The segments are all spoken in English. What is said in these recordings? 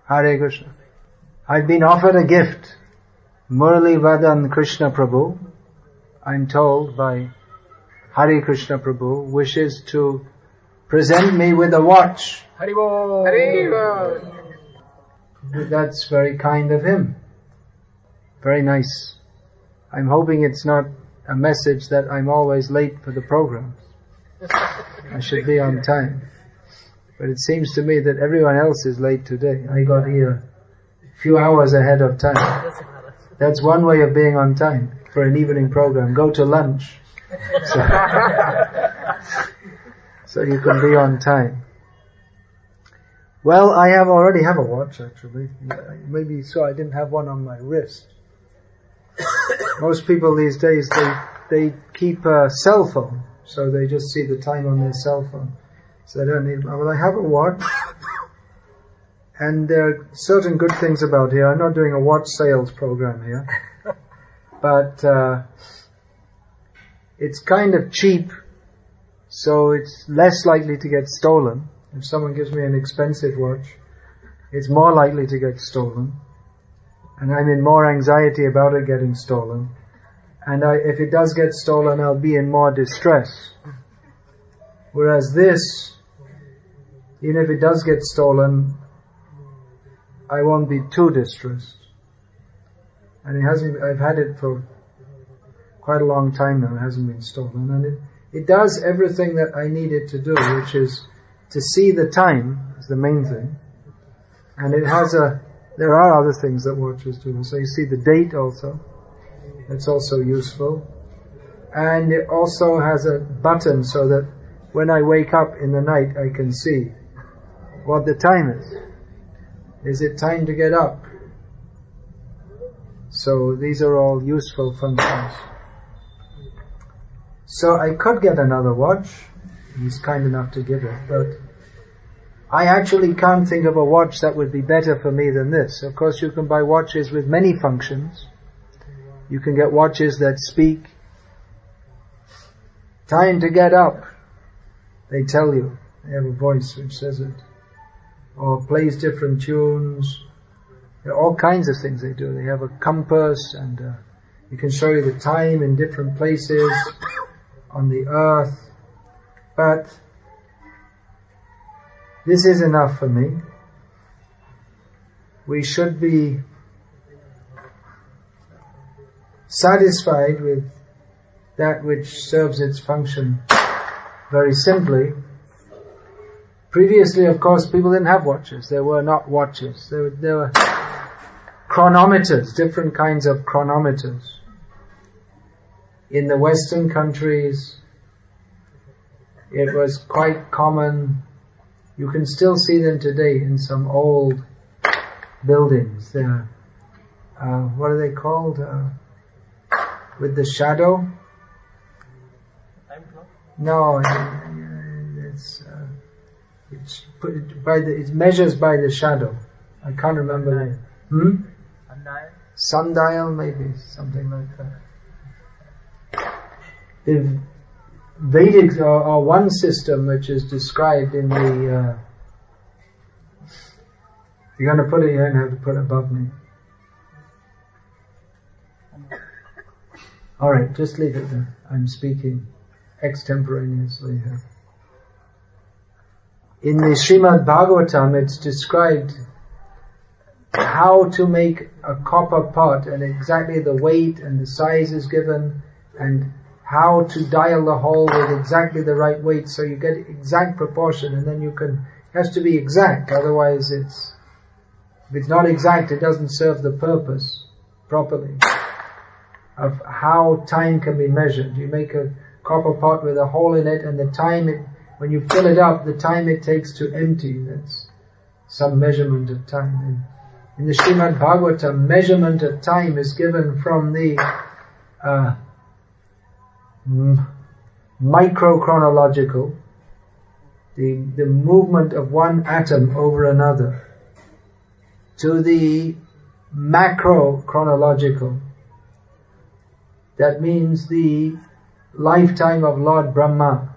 Hare Krishna. I've been offered a gift. Murali Vadan Krishna Prabhu, I'm told by Hare Krishna Prabhu, wishes to present me with a watch. Haribol! Haribol! That's very kind of him. Very nice. I'm hoping it's not a message that I'm always late for the programs. I should be on time. But it seems to me that everyone else is late today. I got here a few hours ahead of time. That's one way of being on time for an evening program. Go to lunch. So you can be on time. Well, I already have a watch actually. Maybe so I didn't have one on my wrist. Most people these days, they keep a cell phone. So they just see the time on their cell phone. So they don't need, well, I have a watch. And there are certain good things about here. I'm not doing a watch sales program here. But, it's kind of cheap. So it's less likely to get stolen. If someone gives me an expensive watch, it's more likely to get stolen. And I'm in more anxiety about it getting stolen. And if it does get stolen, I'll be in more distress. Whereas this, even if it does get stolen, I won't be too distressed. And I've had it for quite a long time now, it hasn't been stolen. And it does everything that I need it to do, which is to see the time, is the main thing. And there are other things that watches do. So you see the date also. That's also useful. And it also has a button so that when I wake up in the night I can see what the time is. Is it time to get up? So these are all useful functions. So I could get another watch. He's kind enough to give it, but I actually can't think of a watch that would be better for me than this. Of course you can buy watches with many functions. You can get watches that speak. Time to get up. They tell you. They have a voice which says it. Or plays different tunes. There are all kinds of things they do. They have a compass and you can show you the time in different places on the earth. But this is enough for me. We should be satisfied with that which serves its function very simply. Previously, of course, people didn't have watches. There were not watches. There were chronometers, different kinds of chronometers. In the Western countries, it was quite common. You can still see them today in some old buildings. They're, what are they called? With the shadow? Time clock? No, it measures by the shadow. I can't remember the name. Sundial? Sundial, maybe, something like that. The Vedic, or one system which is described in the, if you're going to put it, you're going to have to put it above me. Alright, just leave it there. I'm speaking extemporaneously here. In the Srimad Bhagavatam, it's described how to make a copper pot, and exactly the weight and the size is given, and how to dial the hole with exactly the right weight so you get exact proportion, and then it has to be exact, otherwise if it's not exact, it doesn't serve the purpose properly of how time can be measured. You make a copper pot with a hole in it, and the time when you fill it up, the time it takes to empty, that's some measurement of time. In the Srimad Bhagavatam, measurement of time is given from the microchronological, the movement of one atom over another, to the macrochronological. That means the lifetime of Lord Brahma,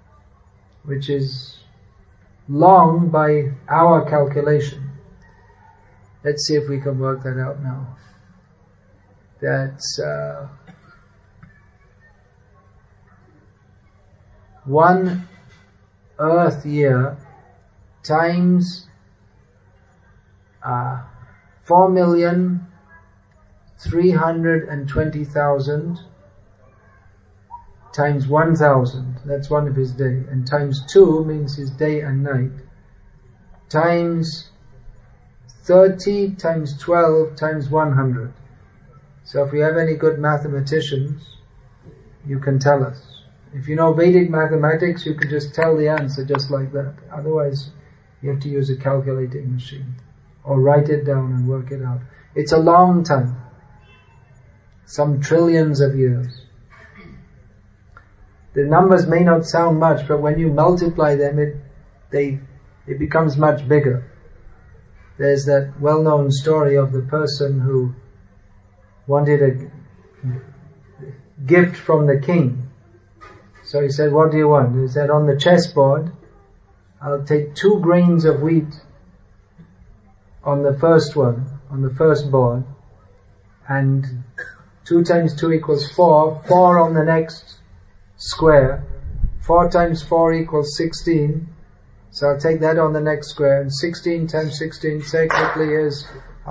which is long by our calculation. Let's see if we can work that out now. That's 1 Earth year times 4,320,000 times 1,000. That's one of his day. And times 2 means his day and night. Times 30 times 12 times 100. So if we have any good mathematicians, you can tell us. If you know Vedic mathematics, you can just tell the answer just like that. Otherwise, you have to use a calculating machine. Or write it down and work it out. It's a long time. Some trillions of years. The numbers may not sound much, but when you multiply them, it becomes much bigger. There's that well-known story of the person who wanted a gift from the king. So he said, "What do you want?" He said, "On the chessboard, I'll take 2 grains of wheat on the first one, on the first board, and 2 times 2 equals 4, 4 on the next square, 4 times 4 equals 16, so I'll take that on the next square, and 16 times 16 technically is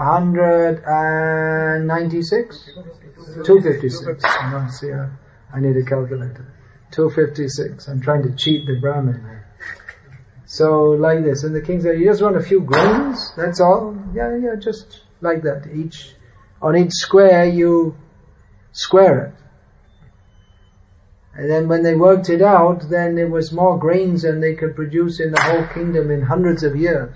196? 256. No, see, I need a calculator. 256. I'm trying to cheat the Brahmin. So, like this. And the king said, "You just want a few grains? That's all?" Yeah, just like that. On each square, you square it. And then when they worked it out, then it was more grains than they could produce in the whole kingdom in hundreds of years.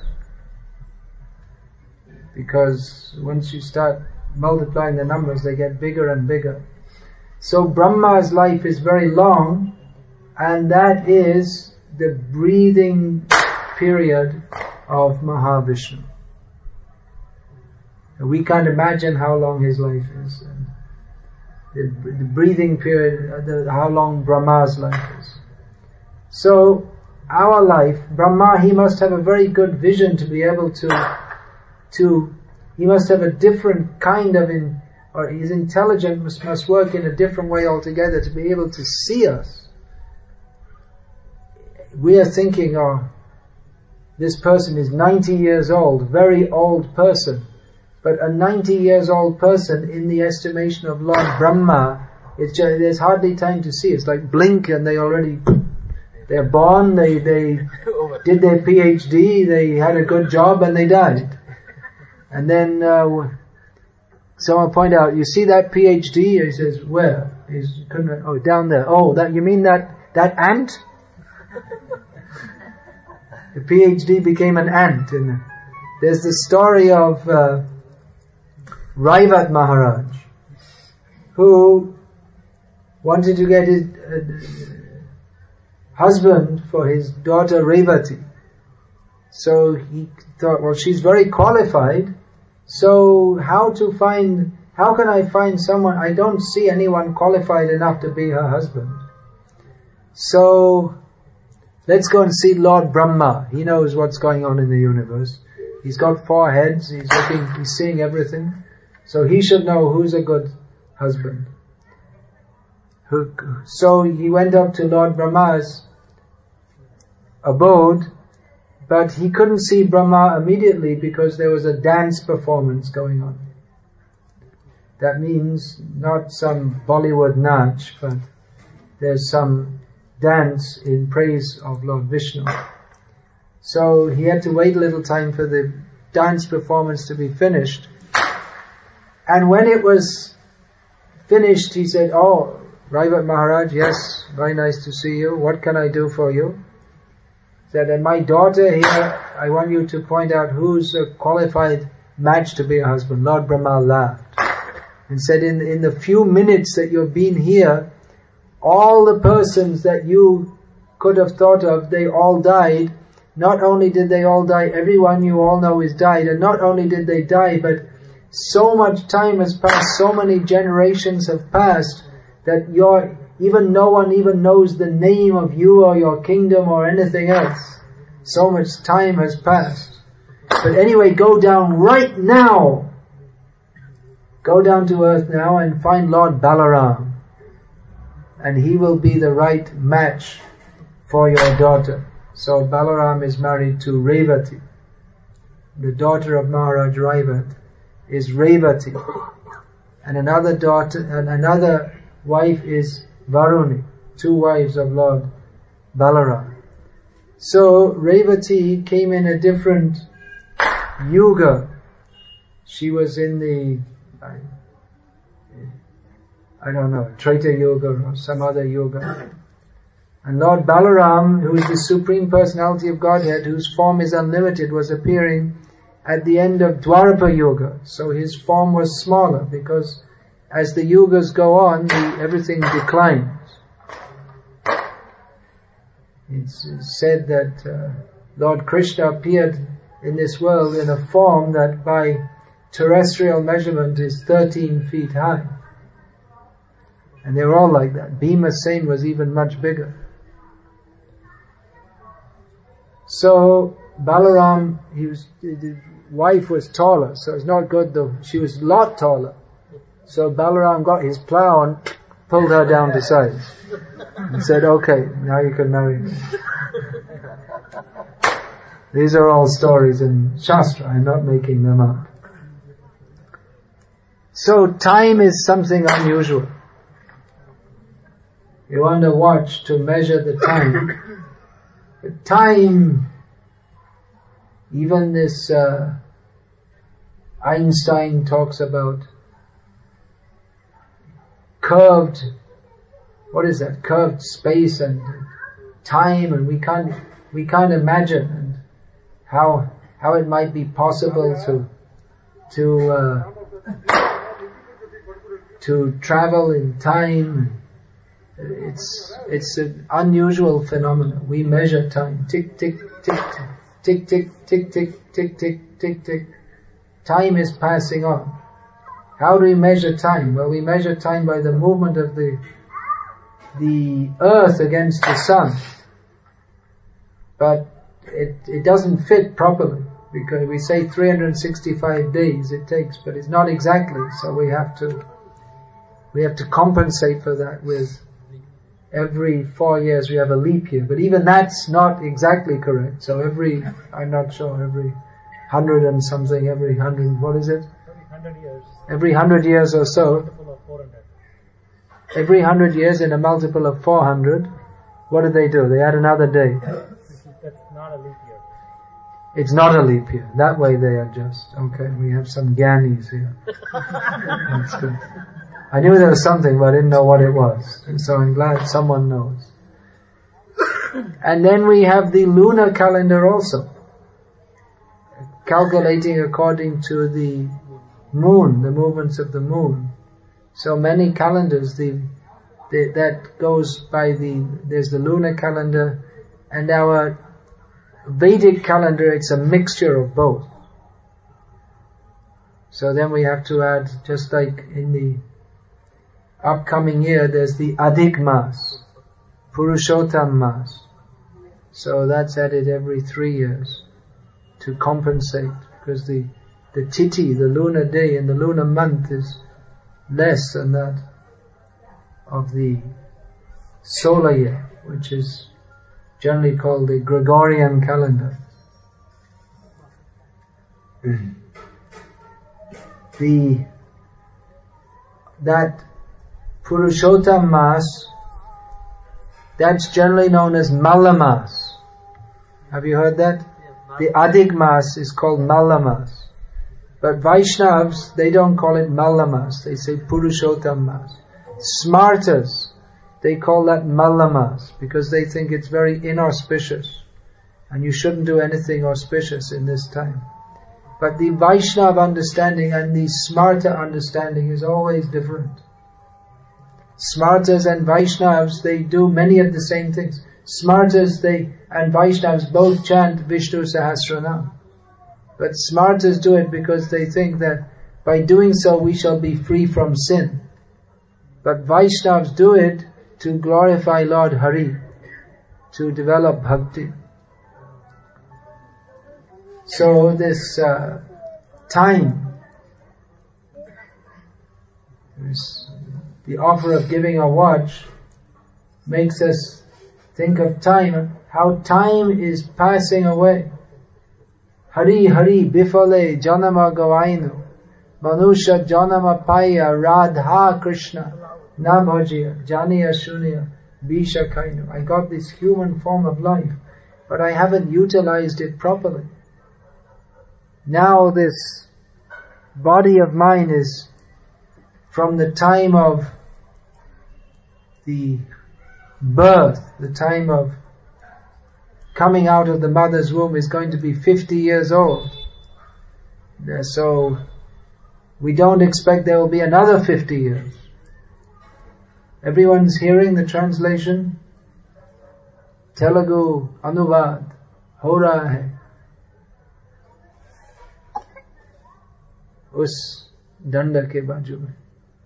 Because once you start multiplying the numbers, they get bigger and bigger. So Brahma's life is very long, and that is the breathing period of Mahavishnu. We can't imagine how long his life is. The breathing period, how long Brahma's life is. So, our life, Brahma, he must have a very good vision to be able to he must have a different kind of, or his intelligence must work in a different way altogether to be able to see us. We are thinking, oh, this person is 90 years old, very old person. But a 90 years old person, in the estimation of Lord Brahma, there's hardly time to see. It's like blink and they're born, they did their PhD, they had a good job and they died. And then someone pointed out, "You see that PhD?" He says, "Where?" "Oh, down there." "Oh, you mean that ant?" The PhD became an ant. And there's the story of Raivat Maharaj, who wanted to get his husband for his daughter Revati. So he thought, well, she's very qualified, so how can I find someone? I don't see anyone qualified enough to be her husband. So let's go and see Lord Brahma. He knows what's going on in the universe. He's got 4 heads, he's seeing everything. So he should know who's a good husband. So he went up to Lord Brahma's abode, but he couldn't see Brahma immediately because there was a dance performance going on. That means not some Bollywood naach, but there's some dance in praise of Lord Vishnu. So he had to wait a little time for the dance performance to be finished. And when it was finished, he said, "Oh, Raivat Maharaj, yes, very nice to see you. What can I do for you?" He said, "And my daughter here, I want you to point out who's a qualified match to be a husband." Lord Brahma laughed and said, in the few minutes that you've been here, all the persons that you could have thought of, they all died. Not only did they all die, everyone you all know is died, and not only did they die, but so much time has passed, so many generations have passed, that no one even knows the name of you or your kingdom or anything else. So much time has passed. But anyway, go down right now. Go down to earth now and find Lord Balaram. And he will be the right match for your daughter. So Balaram is married to Revati. The daughter of Maharaj Raivat is Revati. And another daughter, and another wife is Varuni. Two wives of Lord Balaram. So Revati came in a different yuga. She was in the, I don't know, Treta Yuga or some other yuga. And Lord Balaram, who is the Supreme Personality of Godhead, whose form is unlimited, was appearing at the end of Dwapara Yuga. So his form was smaller because as the yugas go on, everything declines. It's said that Lord Krishna appeared in this world in a form that by terrestrial measurement is 13 feet high. And they were all like that. Bhima Sen was even much bigger. So Balaram, his wife was taller, so it's not good though. She was a lot taller. So Balaram got his plow and pulled her down to size. And said, okay, now you can marry me. These are all stories in Shastra, I'm not making them up. So time is something unusual. You want a watch to measure the time. But time, even this Einstein talks about curved, what is that? Curved space and time, and we can't imagine and how it might be possible to travel in time. It's an unusual phenomenon. We measure time. Tick, tick, tick, tick, tick, tick, tick, tick, tick, tick, tick. Time is passing on. How do we measure time? Well, we measure time by the movement of the earth against the sun. But it doesn't fit properly, because we say 365 days it takes, but it's not exactly, so we have to compensate for that with every 4 years we have a leap year, but even that's not exactly correct. So every 100 and something, every 100, what is it? 100 years. Every 100 years or so. Multiple of 400. Every 100 years in a multiple of 400, what do? They add another day. That's not a leap year. It's not a leap year. That way they adjust. Okay, we have some Gyanis here. That's good. I knew there was something, but I didn't know what it was. And so I'm glad someone knows. And then we have the lunar calendar also, calculating according to the moon, the movements of the moon. So many calendars, that goes by there's the lunar calendar, and our Vedic calendar, it's a mixture of both. So then we have to add, just like in the upcoming year, there's the Adhik Mas, Purushottam Mas. So that's added every 3 years to compensate, because the Tithi, the lunar day in the lunar month, is less than that of the solar year, which is generally called the Gregorian calendar. That Purushottam Mas, that's generally known as Malamas. Have you heard that? The Adhik Mas is called Malamas. But Vaishnavas, they don't call it Malamas, they say Purushottam Mas. Smartas, they call that Malamas, because they think it's very inauspicious, and you shouldn't do anything auspicious in this time. But the Vaishnava understanding and the Smarta understanding is always different. Smartas and Vaishnavas, they do many of the same things. Smartas and Vaishnavas both chant Vishnu Sahasranam. But Smartas do it because they think that by doing so we shall be free from sin. But Vaishnavas do it to glorify Lord Hari, to develop bhakti. So this time, the offer of giving a watch makes us think of time, how time is passing away. Hari Hari Bifale Janama Gavainu Manusha Janama Paya Radha Krishna Nabhajiya Janiya Shunya Bisha Kainu. I got this human form of life, but I haven't utilized it properly. Now this body of mine is from the time of the birth, the time of coming out of the mother's womb is going to be 50 years old. So we don't expect there will be another 50 years. Everyone's hearing the translation? Telugu Anuvad ho raha hai. Us danda ke baju mein.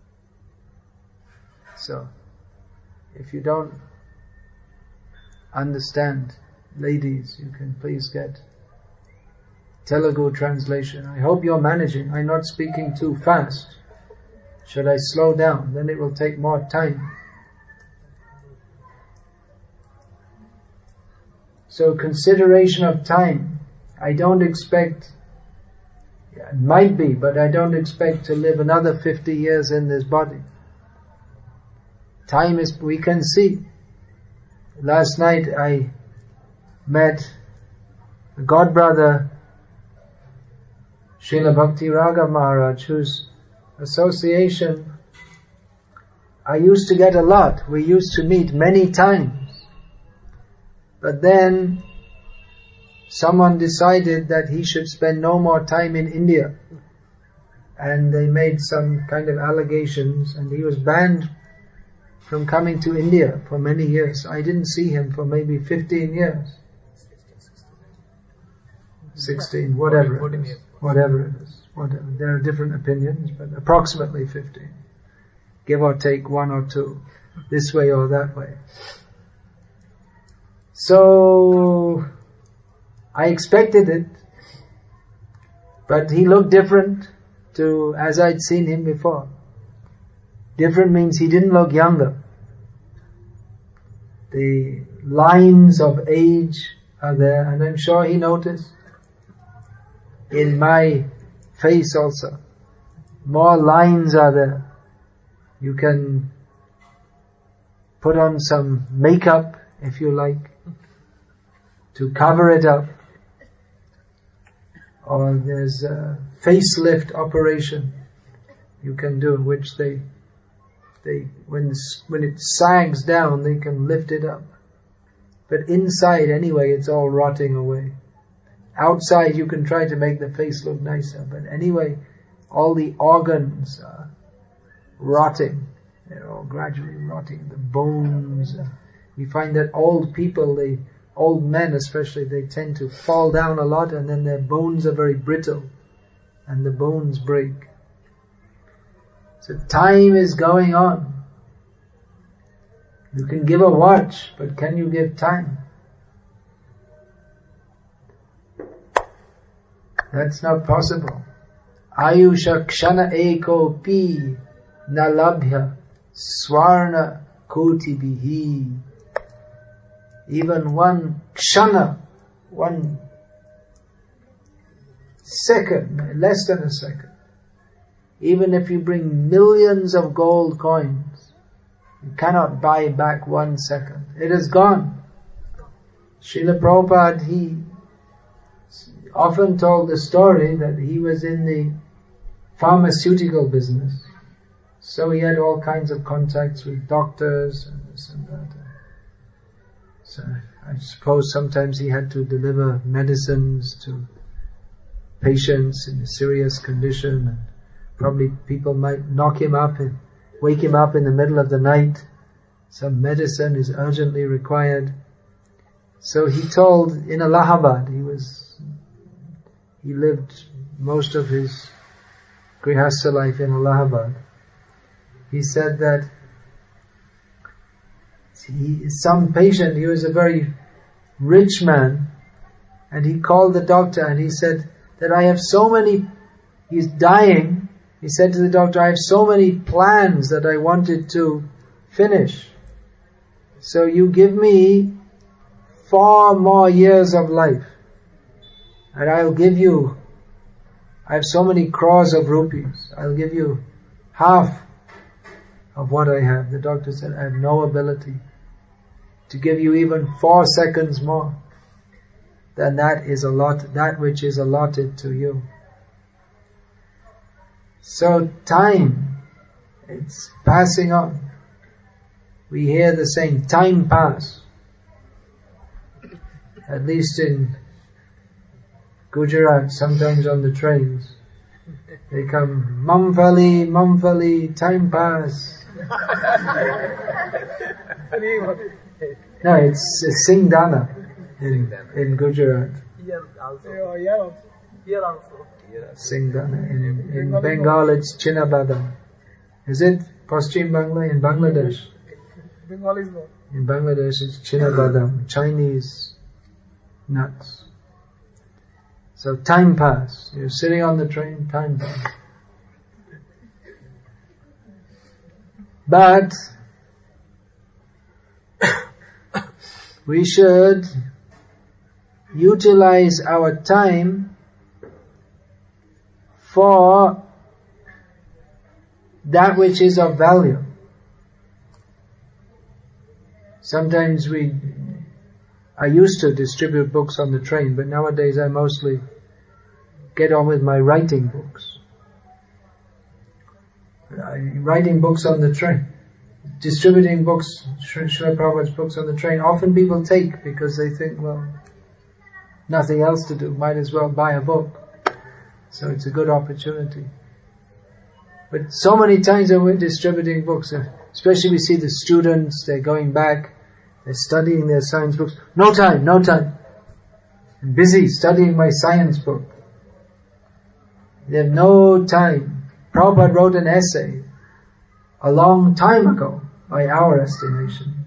So, if you don't understand, ladies, you can please get Telugu translation. I hope you're managing. I'm not speaking too fast. Should I slow down? Then it will take more time. So consideration of time. I don't expect, it might be, but I don't expect to live another 50 years in this body. Time is, we can see. Last night I met a godbrother, Srila Bhakti Raga Maharaj, whose association I used to get a lot. We used to meet many times. But then someone decided that he should spend no more time in India. And they made some kind of allegations, and he was banned from coming to India for many years. I didn't see him for maybe 15 years. 16, whatever it is. Whatever it is. Whatever. There are different opinions, but approximately 15. Give or take 1 or 2. This way or that way. So, I expected it, but he looked different to as I'd seen him before. Different means he didn't look younger. The lines of age are there, and I'm sure he noticed in my face also. More lines are there. You can put on some makeup if you like to cover it up. Or there's a facelift operation you can do, which they when it sags down, they can lift it up. But inside, anyway, it's all rotting away. Outside, you can try to make the face look nicer, but anyway, all the organs are rotting. They're all gradually rotting. The bones. We find that old people, old men especially, they tend to fall down a lot, and then their bones are very brittle, and the bones break. So time is going on. You can give a watch, but can you give time? That's not possible. Ayusha kshana eko pi nalabhya swarna koti bihi. Even one kshana, 1 second, less than a second. Even if you bring millions of gold coins, you cannot buy back 1 second. It is gone. Srila Prabhupada, he often told the story that he was in the pharmaceutical business. So he had all kinds of contacts with doctors and this and that. So I suppose sometimes he had to deliver medicines to patients in a serious condition, and probably people might knock him up and wake him up in the middle of the night. Some medicine is urgently required. So he told in Allahabad, he lived most of his grihastha life in Allahabad. He said that some patient, he was a very rich man, And he called the doctor and he said that I have so many, he's dying. He said to the doctor, I have so many plans that I wanted to finish. So you give me 4 more years of life. And I'll give you, I have so many crores of rupees. I'll give you half of what I have. The doctor said, I have no ability to give you even 4 seconds more. Then that which is allotted to you. So time, it's passing on. We hear the saying, time pass. At least in Gujarat, sometimes on the trains, they come, Mumfali, time pass. No, it's Singdana in Gujarat. Here also. Singdana. In Bengal it's Chinnabadam. Is it Paschim Bangla in Bangladesh? Bengal is not. In Bangladesh it's Chinnabadam, Chinese nuts. So time pass. You're sitting on the train, time pass. But we should utilize our time for that which is of value. Sometimes I used to distribute books on the train, but nowadays I mostly get on with my writing books. Writing books on the train. Distributing books, Srila Prabhupada's books on the train, often people take because they think, well, nothing else to do, might as well buy a book. So it's a good opportunity. But so many times when we're distributing books, especially we see the students, they're going back, they're studying their science books. No time. I'm busy studying my science book. They have no time. Prabhupada wrote an essay a long time ago, by our estimation,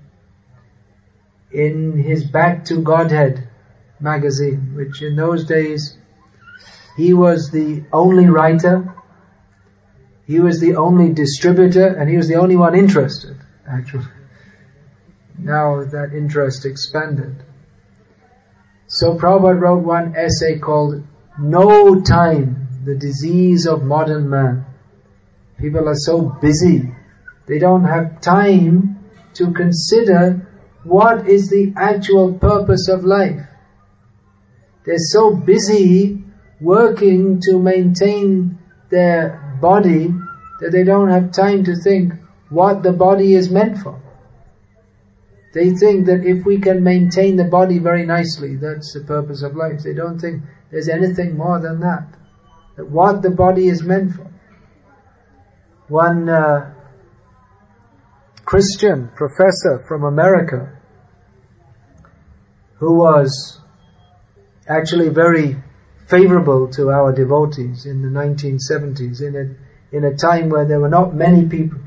in his Back to Godhead magazine, which in those days, he was the only writer, he was the only distributor, and he was the only one interested, actually. Now that interest expanded. So Prabhupada wrote one essay called No Time, the Disease of Modern Man. People are so busy, they don't have time to consider what is the actual purpose of life. They're so busy working to maintain their body that they don't have time to think what the body is meant for. They think that if we can maintain the body very nicely, that's the purpose of life. They don't think there's anything more than that. That what the body is meant for. One Christian professor from America, who was actually very favorable to our devotees in the 1970s, in a time where there were not many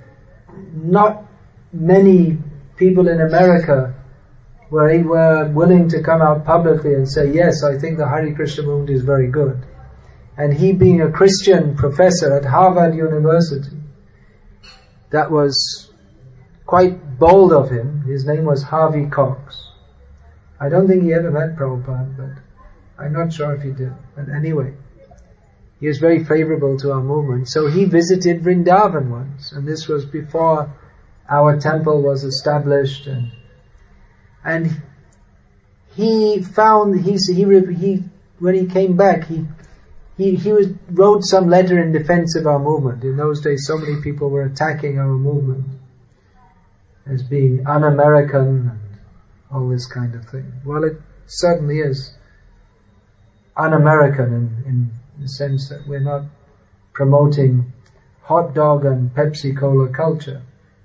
people in America were willing to come out publicly and say, yes, I think the Hare Krishna movement is very good. And he, being a Christian professor at Harvard University, that was quite bold of him. His name was Harvey Cox. I don't think he ever met Prabhupada, but I'm not sure if he did. But anyway, he was very favorable to our movement. So he visited Vrindavan once, and this was before our temple was established, and he found when he came back, he wrote some letter in defense of our movement. In those days, so many people were attacking our movement as being un-American and all this kind of thing. Well, it certainly is un-American in the sense that we're not promoting hot dog and Pepsi Cola culture.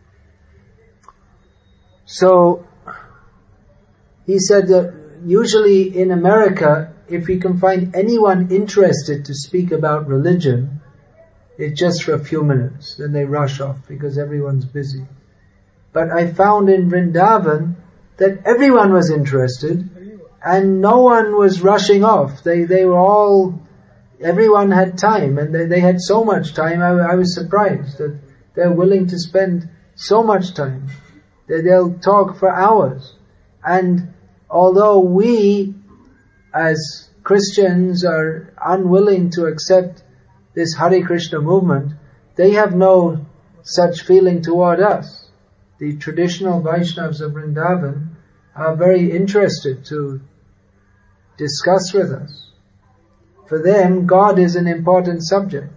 So he said that usually in America, if we can find anyone interested to speak about religion, it's just for a few minutes, then they rush off because everyone's busy. But I found in Vrindavan that everyone was interested, And no one was rushing off. They were all, everyone had time, and they had so much time. I was surprised that they're willing to spend so much time. They'll talk for hours. And although we, as Christians, are unwilling to accept this Hare Krishna movement, they have no such feeling toward us. The traditional Vaishnavas of Vrindavan are very interested to discuss with us. For them, God is an important subject.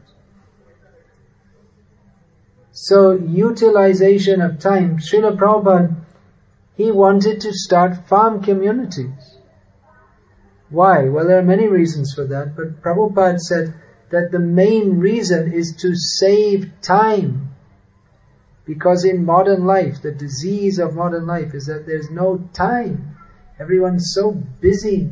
So, utilization of time. Srila Prabhupada, he wanted to start farm communities. Why? Well, there are many reasons for that, but Prabhupada said that the main reason is to save time. Because in modern life, the disease of modern life is that there's no time. Everyone's so busy,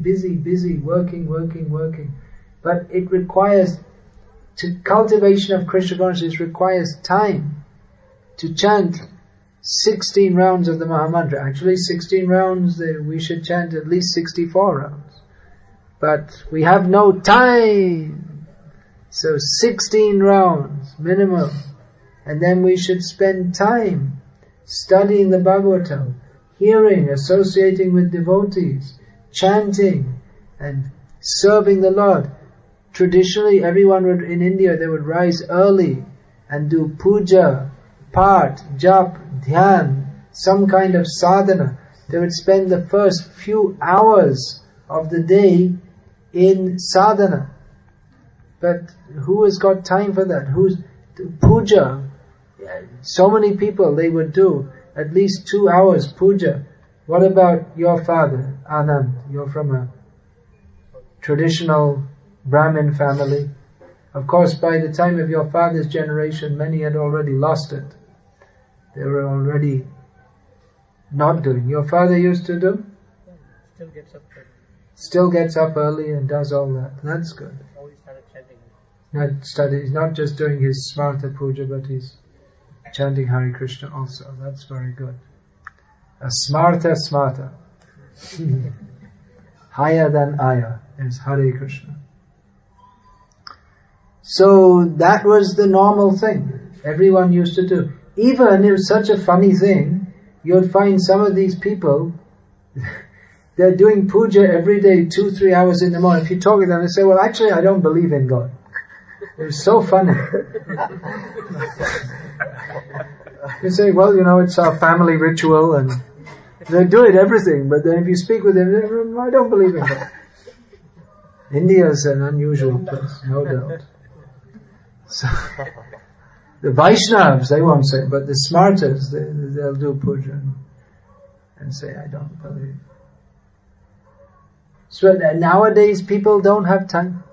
working. But it requires, cultivation of Krishna consciousness requires time to chant 16 rounds of the Mahamantra. Actually, 16 rounds, we should chant at least 64 rounds. But we have no time. So 16 rounds, minimum. And then we should spend time studying the Bhagavatam, hearing, associating with devotees, chanting, and serving the Lord. Traditionally, everyone in India, they would rise early and do puja, part, jap, dhyan, some kind of sadhana. They would spend the first few hours of the day in sadhana. But who has got time for that? Who's puja? So many people, they would do at least 2 hours puja. What about your father, Anand? You're from a traditional Brahmin family. Of course, by the time of your father's generation, many had already lost it. They were already not doing. Your father used to do? Still gets up early. Still gets up early and does all that. That's good. Always started chanting. He's not just doing his Smarta Puja, but he's chanting Hare Krishna also. That's very good. A Smarta. Higher than Aya is Hare Krishna. So that was the normal thing. Everyone used to do. Even it was such a funny thing, you'll find some of these people, they're doing puja every day, 2-3 hours in the morning. If you talk to them, they say, well, actually, I don't believe in God. It was so funny. You say, well, it's our family ritual, and they do it everything, but then if you speak with them, I don't believe in God. India is an unusual place, no doubt. So, the Vaishnavas, they won't say, but the Smartas, they'll do puja and say, I don't believe. So nowadays people don't have time.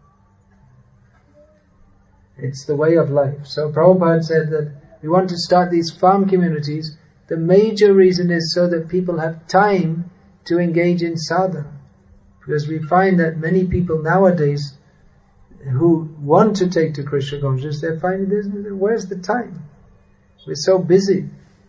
It's the way of life. So Prabhupada said that we want to start these farm communities. The major reason is so that people have time to engage in sadhana. Because we find that many people nowadays who want to take to Krishna consciousness, they're finding where's the time? We're so busy.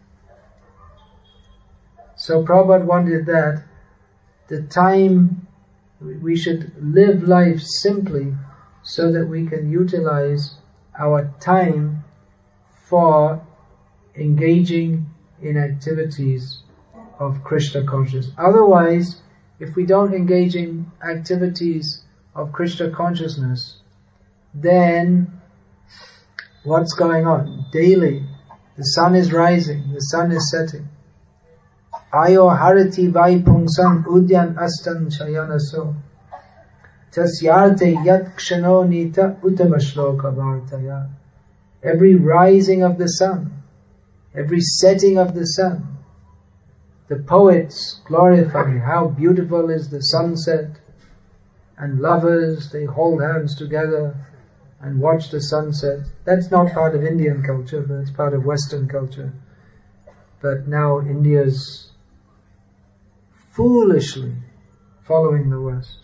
So Prabhupada wanted that the time, we should live life simply so that we can utilize our time for engaging in activities of Krishna consciousness. Otherwise, if we don't engage in activities of Krishna consciousness, then what's going on? Daily, the sun is rising, the sun is setting. Ayo harati vai pungsam udyan astan chayanaso tasyarte yat kshano nita utamashloka vartaya. Every rising of the sun, every setting of the sun, the poets glorify how beautiful is the sunset, and lovers, they hold hands together and watch the sunset. That's not part of Indian culture, but it's part of Western culture. But now India's foolishly following the West.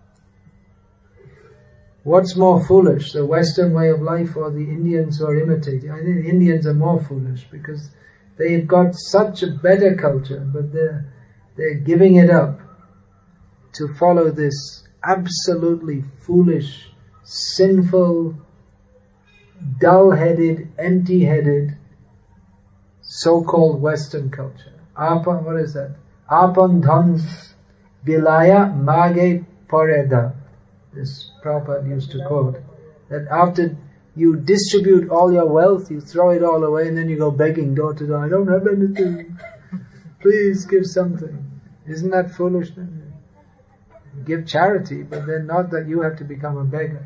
What's more foolish, the Western way of life or the Indians who are imitating? I think the Indians are more foolish because they've got such a better culture, but they're giving it up to follow this absolutely foolish, sinful, dull-headed, empty-headed, so-called Western culture. What is that? Apan dhan bilaya mage pareda. This Prabhupada used to quote. That after you distribute all your wealth, you throw it all away, and then you go begging door to door. I don't have anything. Please give something. Isn't that foolish? Give charity, but then not that you have to become a beggar.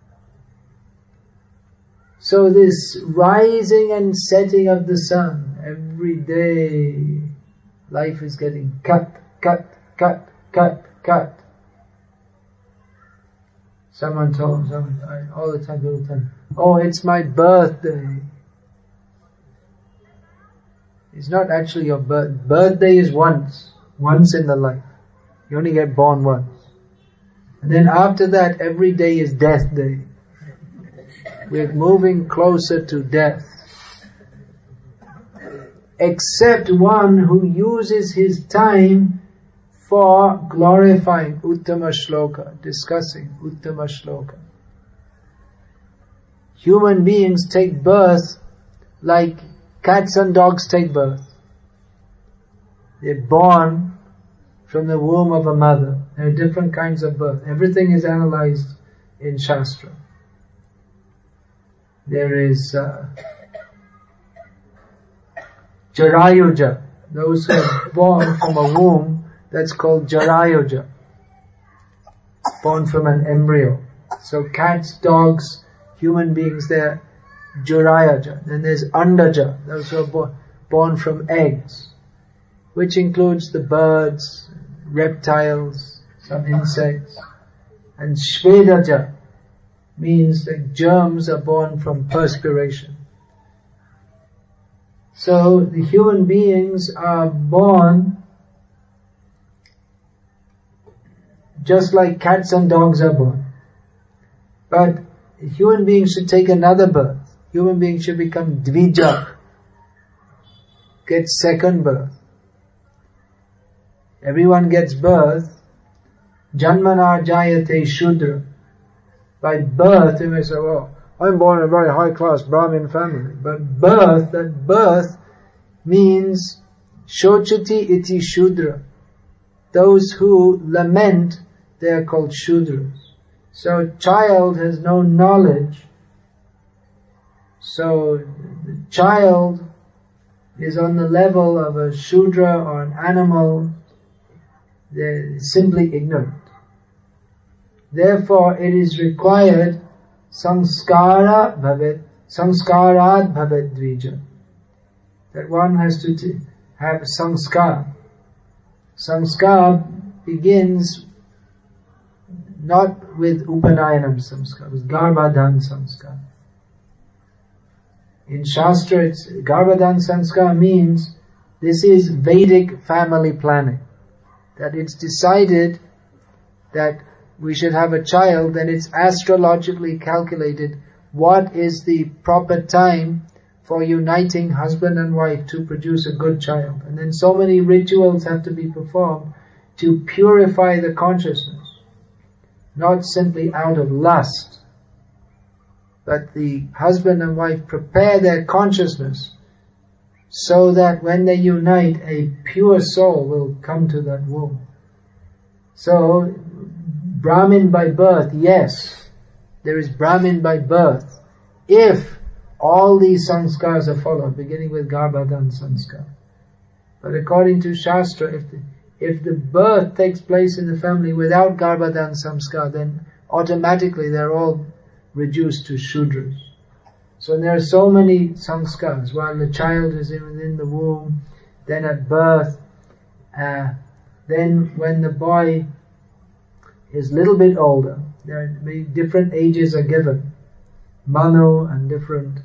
So this rising and setting of the sun, every day, life is getting cut. Someone told all the time, people tell me, oh, it's my birthday. It's not actually your birthday is once in the life. You only get born once. And then after that, every day is death day. We're moving closer to death. Except one who uses his time for glorifying Uttama Shloka, discussing Uttama Shloka. Human beings take birth like cats and dogs take birth. They're born from the womb of a mother. There are different kinds of birth. Everything is analyzed in Shastra. There is Jarayuja, those who are born from a womb, that's called Jarayuja, born from an embryo. So cats, dogs, human beings, they're Jarayaja. Then there's Andaja, those who are born from eggs, which includes the birds, reptiles, some insects. And Shvedaja means that germs are born from perspiration. So the human beings are born just like cats and dogs are born. But human beings should take another birth. Human beings should become dvija, get second birth. Everyone gets birth. Janmana jayate shudra. By birth, you may say, well, I'm born in a very high-class Brahmin family. But that birth means shochati iti shudra. Those who lament, they are called shudras. So a child has no knowledge. So the child is on the level of a shudra or an animal. They're simply ignorant. Therefore, it is required samskara bhavet, samskarat bhavet dvija. That one has to have samskar. Samskar begins not with upanayanam samskar, with garbhadhan samskar. In Shastra, garbhadhan samskar means this is Vedic family planning. That it's decided that we should have a child, then it's astrologically calculated what is the proper time for uniting husband and wife to produce a good child. And then so many rituals have to be performed to purify the consciousness, not simply out of lust, but the husband and wife prepare their consciousness so that when they unite, a pure soul will come to that womb. So, Brahmin by birth, yes, there is Brahmin by birth, if all these sanskars are followed, beginning with Garbhadhan sanskar. But according to Shastra, if the birth takes place in the family without Garbhadhan sanskar, then automatically they're all reduced to Shudras. So there are so many sanskars, while the child is within the womb, then at birth, then when the boy is a little bit older, there are different ages are given. Manu and different,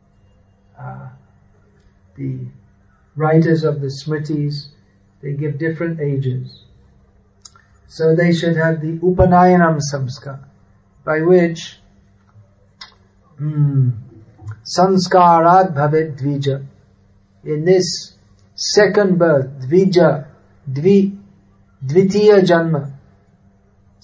the writers of the Smritis, they give different ages. So they should have the Upanayanam samskar, by which sanskarat bhavet dvija. In this second birth, dvija, dvitiya janma,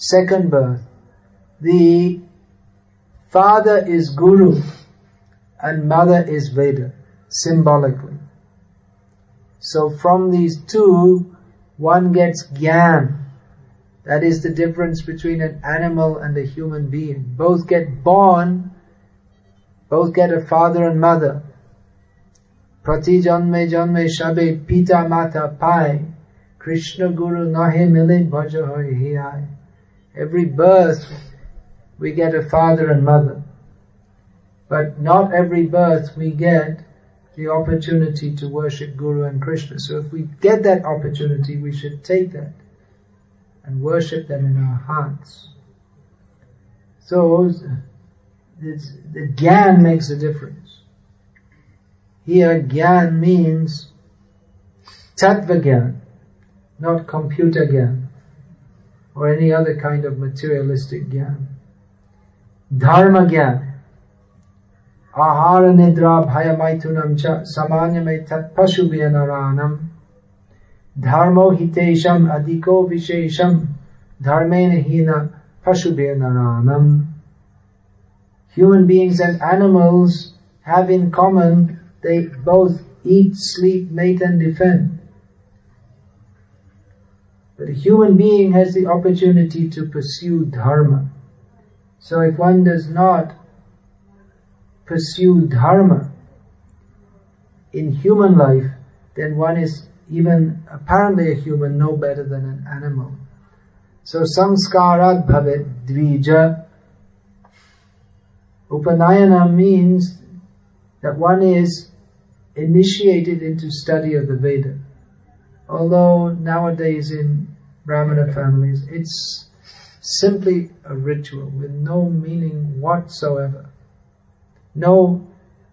second birth. The father is Guru and mother is Veda, symbolically. So from these two, one gets Gyan. That is the difference between an animal and a human being. Both get born, both get a father and mother. Prati janme janme shabe pita mata pai, Krishna Guru nahe mile bhaja hoy hi. Every birth we get a father and mother. But not every birth we get the opportunity to worship Guru and Krishna. So if we get that opportunity, we should take that and worship them in our hearts. So the Gyan makes a difference. Here Gyan means Tattva Gyan, not computer Gyan or any other kind of materialistic Gyan. Dharma Gyan. Ahara nidra bhaya maitunam cha samanyame tat pashubhya naranam dharmo hitesham adiko vishesham dharmena hina pashubhya naranam. Human beings and animals have in common, they both eat, sleep, mate and defend. But a human being has the opportunity to pursue dharma. So if one does not pursue dharma in human life, then one is, even apparently a human, no better than an animal. So samskarat bhavet dvija. Upanayana means that one is initiated into study of the Veda. Although nowadays in Brahmana families it's simply a ritual with no meaning whatsoever. No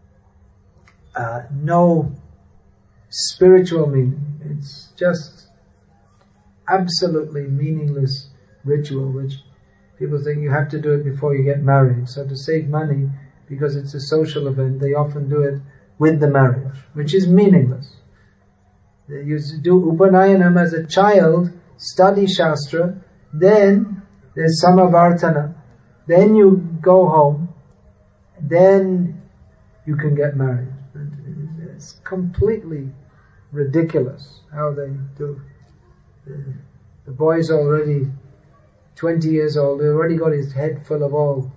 spiritual meaning. It's just absolutely meaningless ritual which people think you have to do it before you get married. So to save money, because it's a social event, they often do it with the marriage, which is meaningless. They used to do Upanayanam as a child, study Shastra, then there's Samavartana, then you go home, then you can get married. It's completely ridiculous how they do. The boy's already 20 years old, he's already got his head full of all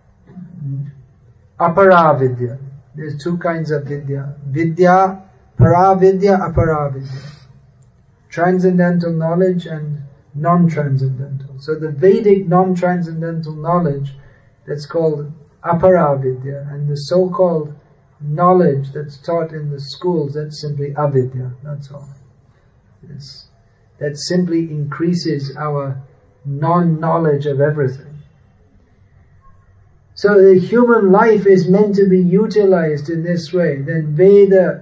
aparavidya. There's two kinds of vidya. Vidya, paravidya, aparavidya. Transcendental knowledge and non-transcendental. So the Vedic non-transcendental knowledge, that's called aparavidya, and the so-called knowledge that's taught in the schools, that's simply avidya, that's all. That simply increases our non-knowledge of everything. So the human life is meant to be utilized in this way. Then Veda,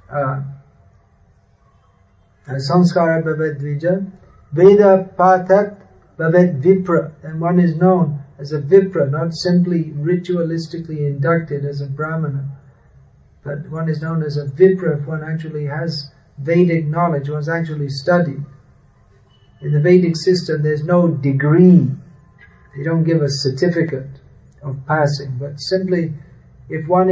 Sanskara Bhavet Dvija, Veda Patat Bhavet Vipra, and one is known as a Vipra, not simply ritualistically inducted as a Brahmana, but one is known as a Vipra if one actually has Vedic knowledge, one's actually studied. In the Vedic system there's no degree, they don't give a certificate of passing, but simply if one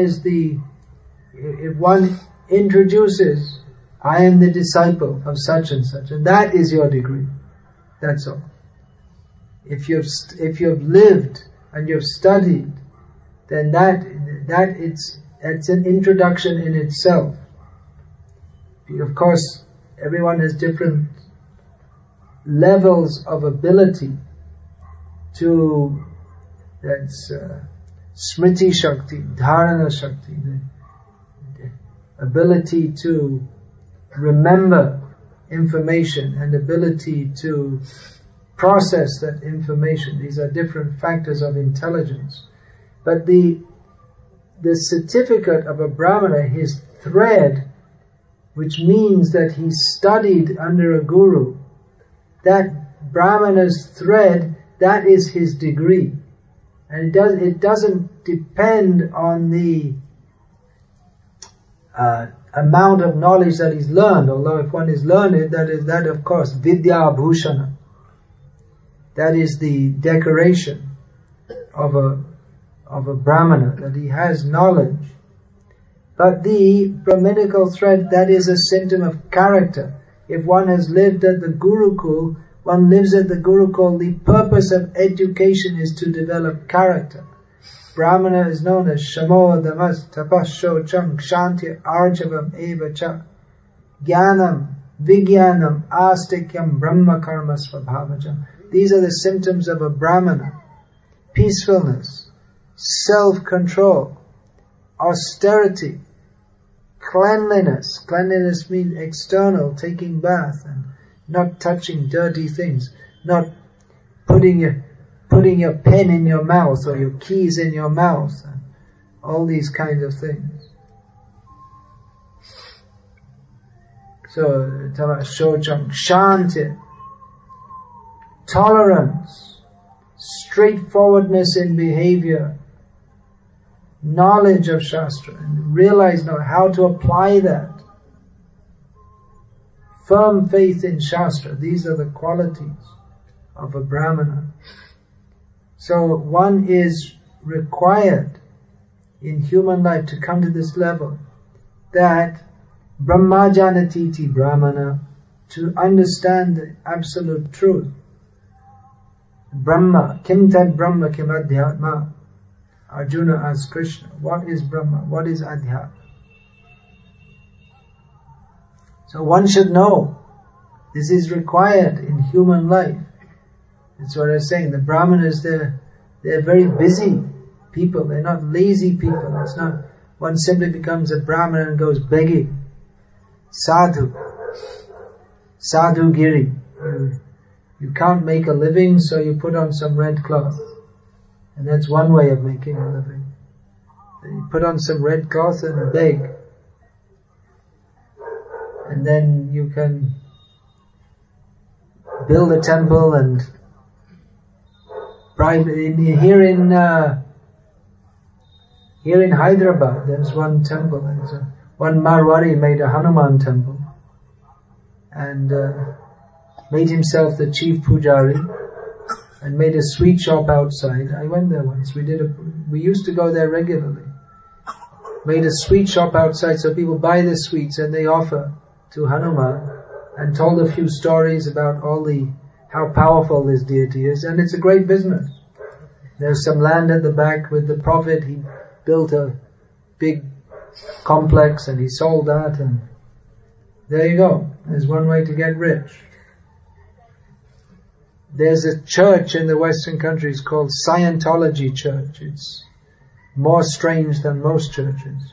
introduces, I am the disciple of such and such, and that is your degree, that's all. If you've lived and you've studied, then that's an introduction in itself. Of course, everyone has different levels of ability to, that's smriti shakti, dharana shakti, the ability to remember information and ability to process that information. These are different factors of intelligence. But the certificate of a Brahmana, his thread, which means that he studied under a guru, that Brahmana's thread, that is his degree. And it doesn't depend on the amount of knowledge that he's learned, although if one is learned, that of course Vidya Bhushana. That is the decoration of a Brahmana, that he has knowledge. But the Brahminical thread, that is a symptom of character. If one has lived at the Gurukul, one lives at the Gurukul, the purpose of education is to develop character. Brahmana is known as Shamo Damas Tapasho Cham Kshanti Arjavam Eva Cha Jnanam Vijnanam Astikyam Brahma Karma Svabhavajam. These are the symptoms of a Brahmana. Peacefulness, self-control, austerity, cleanliness. Cleanliness means external, taking bath and not touching dirty things, not putting your pen in your mouth or your keys in your mouth, and all these kinds of things. So, Shocham, Shanti, tolerance, straightforwardness in behavior, knowledge of Shastra, and realize now how to apply that. Firm faith in Shastra. These are the qualities of a Brahmana. So one is required in human life to come to this level, that Brahmajanatiti Brahmana, to understand the absolute truth. Brahma, kim tad Brahma kim adhyatma? Arjuna asked Krishna, what is Brahma? What is Adhyatma? So one should know this is required in human life. That's what I was saying. The Brahmanas, they're very busy people. They're not lazy people. It's not one simply becomes a Brahmana and goes begging. Sadhu. Sadhu Giri. You can't make a living, so you put on some red cloth. And that's one way of making a living. You put on some red cloth and beg. And then you can build a temple and bribe. Here in Hyderabad, there's one temple. One Marwari made a Hanuman temple and made himself the chief pujari and made a sweet shop outside. I went there once. We used to go there regularly. Made a sweet shop outside so people buy the sweets and they offer to Hanuman, and told a few stories about how powerful this deity is, and it's a great business. There's some land at the back with the Prophet. He built a big complex and he sold that, and there you go. There's one way to get rich. There's a church in the Western countries called Scientology Church. It's more strange than most churches.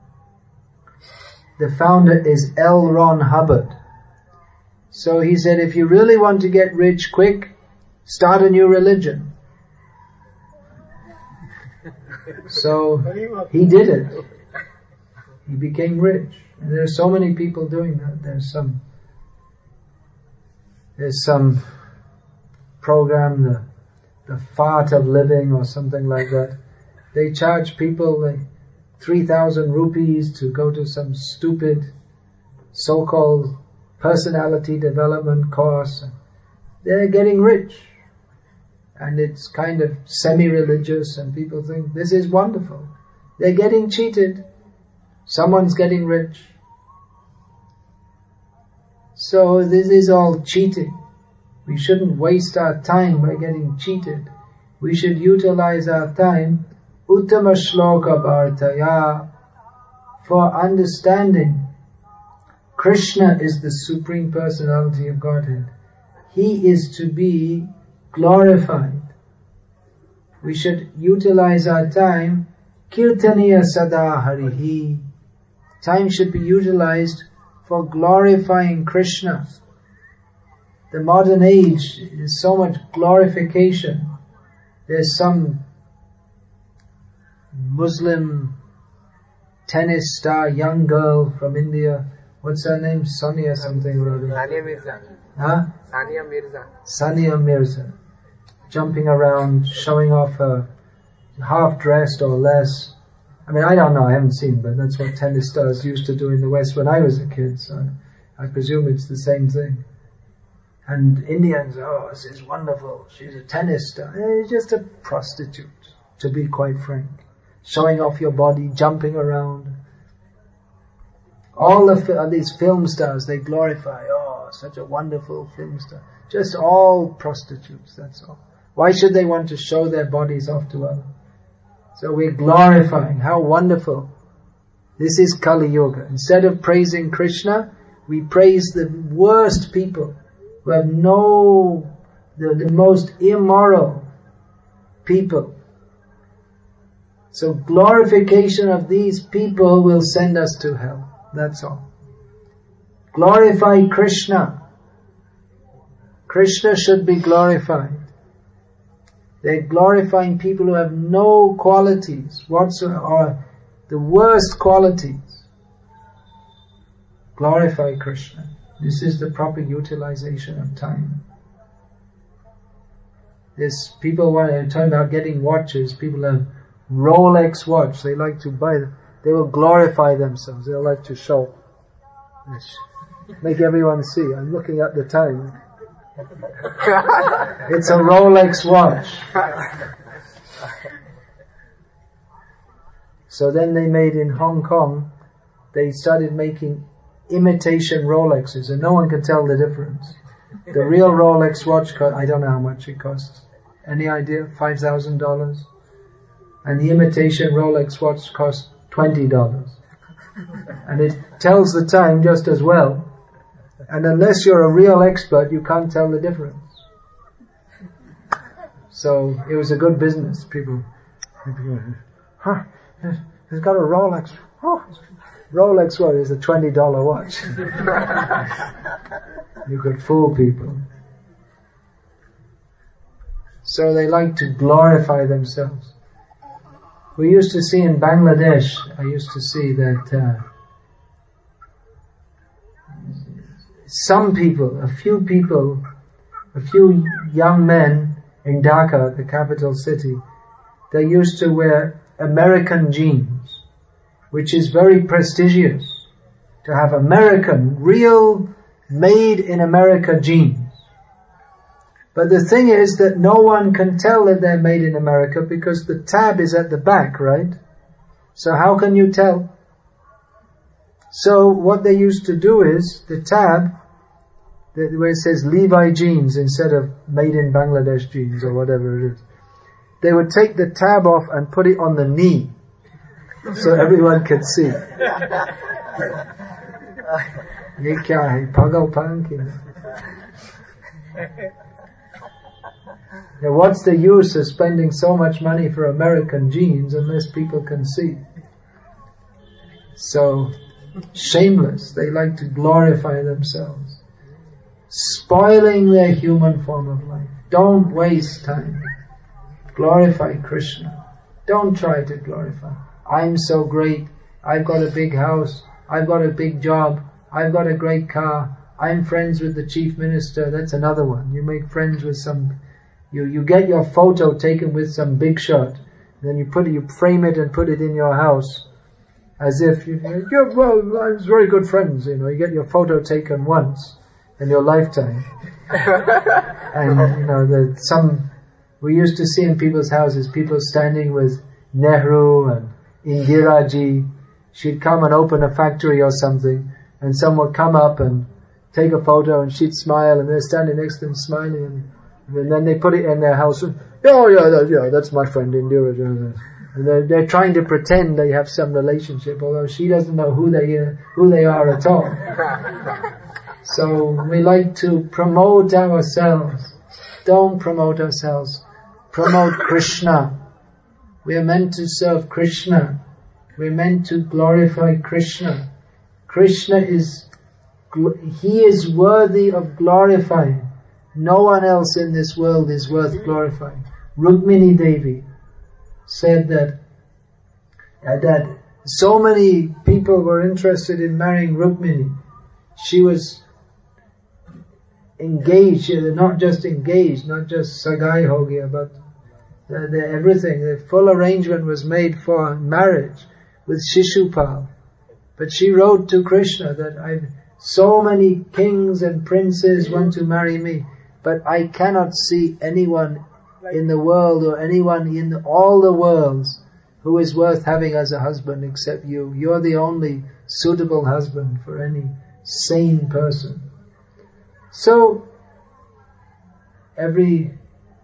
The founder is L. Ron Hubbard. So he said, if you really want to get rich quick, start a new religion. So he did it. He became rich. And there are so many people doing that. There's some program, the Fart of Living or something like that. They charge people 3,000 rupees to go to some stupid so-called personality development course. They're getting rich. And it's kind of semi-religious and people think this is wonderful. They're getting cheated. Someone's getting rich. So this is all cheating. We shouldn't waste our time by getting cheated. We should utilize our time Uttama Shloka Bhartaya for understanding. Krishna is the Supreme Personality of Godhead. He is to be glorified. We should utilize our time. Kirtaniya Sada Harihi. Time should be utilized for glorifying Krishna. The modern age is so much glorification. There's some Muslim tennis star, young girl from India. What's her name? Sonia something or other. Sania Mirza. Huh? Sania Mirza. Sania Mirza. Jumping around, showing off her half-dressed or less. I mean, I don't know, I haven't seen, but that's what tennis stars used to do in the West when I was a kid, so I presume it's the same thing. And Indians, oh, this is wonderful, she's a tennis star. It's just a prostitute, to be quite frank. Showing off your body, jumping around. All these film stars, they glorify, oh, such a wonderful film star. Just all prostitutes, that's all. Why should they want to show their bodies off to others? So we're glorifying, how wonderful. This is Kali Yuga. Instead of praising Krishna, we praise the worst people who have the most immoral people. So glorification of these people will send us to hell. That's all. Glorify Krishna. Krishna should be glorified. They're glorifying people who have no qualities whatsoever, or the worst qualities. Glorify Krishna. This is the proper utilization of time. People want to talk about getting watches. People have Rolex watch. They like to buy them. They will glorify themselves. They'll like to show. Make everyone see. I'm looking at the time. It's a Rolex watch. So then they made in Hong Kong, they started making imitation Rolexes, and no one can tell the difference. The real Rolex watch, I don't know how much it costs. Any idea? $5,000? And the imitation Rolex watch costs $20. And it tells the time just as well. And unless you're a real expert, you can't tell the difference. So it was a good business. People huh, he's got a Rolex. Oh, Rolex watch is a $20 watch. You could fool people. So they like to glorify themselves. We used to see in Bangladesh, I used to see that some people, a few young men in Dhaka, the capital city, they used to wear American jeans, which is very prestigious, to have American, real, made in America jeans. But the thing is that no one can tell that they're made in America because the tab is at the back, right? So how can you tell? So what they used to do is, the tab, where it says Levi jeans instead of made in Bangladesh jeans or whatever it is, they would take the tab off and put it on the knee so everyone could see. Ye kya hai, pagal panki. Now what's the use of spending so much money for American jeans unless people can see? So, shameless, they like to glorify themselves, spoiling their human form of life. Don't waste time. Glorify Krishna. Don't try to glorify. I'm so great, I've got a big house, I've got a big job, I've got a great car, I'm friends with the chief minister. That's another one. You make friends with you get your photo taken with some big shot, then you frame it and put it in your house, as if I was very good friends, you get your photo taken once in your lifetime. And we used to see in people's houses, people standing with Nehru and Indira Ji. She'd come and open a factory or something, and someone would come up and take a photo, and she'd smile, and they're standing next to them smiling, and then they put it in their house. Yeah, that's my friend Indira Ji. And they're trying to pretend they have some relationship, although she doesn't know who they are at all. So we like to promote ourselves. Don't promote ourselves. Promote Krishna. We are meant to serve Krishna. We're meant to glorify Krishna. Krishna He is worthy of glorifying. No one else in this world is worth glorifying. Rukmini Devi said that so many people were interested in marrying Rukmini. She was engaged, not just engaged, not just sagai ho gaya, but everything, the full arrangement was made for marriage with Shishupal. But she wrote to Krishna that So many kings and princes want to marry me, but I cannot see anyone in the world or anyone in all the worlds who is worth having as a husband except you. You're the only suitable husband for any sane person. So, every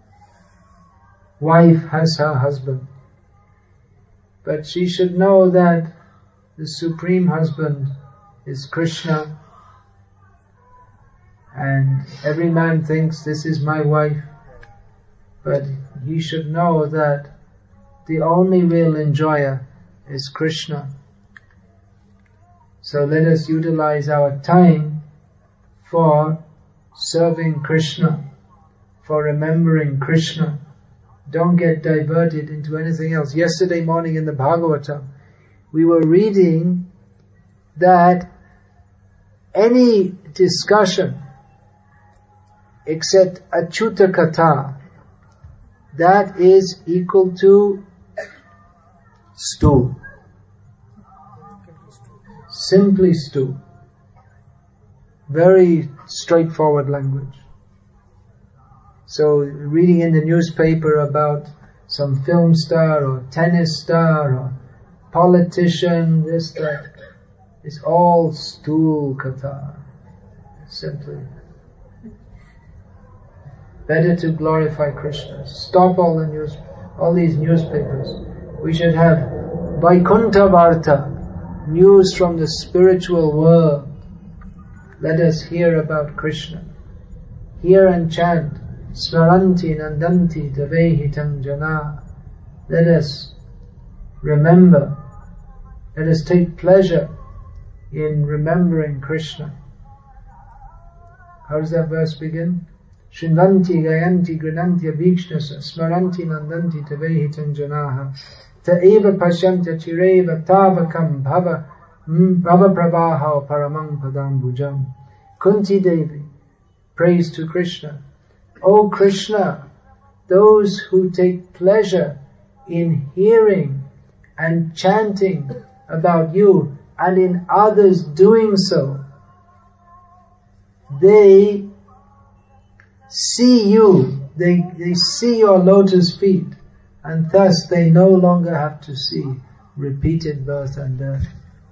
wife has her husband, but she should know that the supreme husband is Krishna, and every man thinks this is my wife, but he should know that the only real enjoyer is Krishna. So let us utilize our time for serving Krishna, for remembering Krishna. Don't get diverted into anything else. Yesterday morning in the Bhagavatam, we were reading that any discussion except Achyuta Katha, that is equal to stool. Simply stool. Very straightforward language. So reading in the newspaper about some film star or tennis star or politician, this, that, it's all stool katha. Simply. Better to glorify Krishna. Stop all these newspapers. We should have Vaikuntha Varta, news from the spiritual world. Let us hear about Krishna. Hear and chant. Smaranti nandanti tavehitam jana. Let us remember. Let us take pleasure in remembering Krishna. How does that verse begin? Shrindanti gayanti grinanti abhikshnasa smaranti nandanti tavehitam janaha ta eva pashyanta chireva tavakam bhava pravaha paramang padam bhujam. Kunti Devi prays to Krishna. O Krishna, those who take pleasure in hearing and chanting about you and in others doing so, they see you, they see your lotus feet, and thus they no longer have to see repeated birth and death.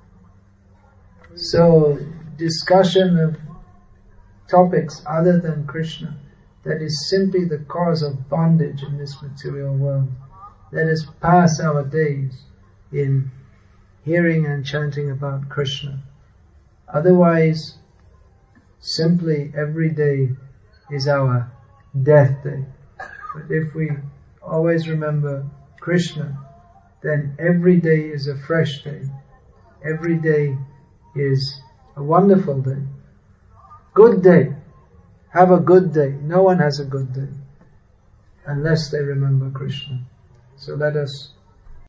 So, discussion of topics other than Krishna, that is simply the cause of bondage in this material world. Let us pass our days in hearing and chanting about Krishna. Otherwise, simply every day is our death day. But if we always remember Krishna, then every day is a fresh day. Every day is a wonderful day. Good day. Have a good day. No one has a good day unless they remember Krishna. So let us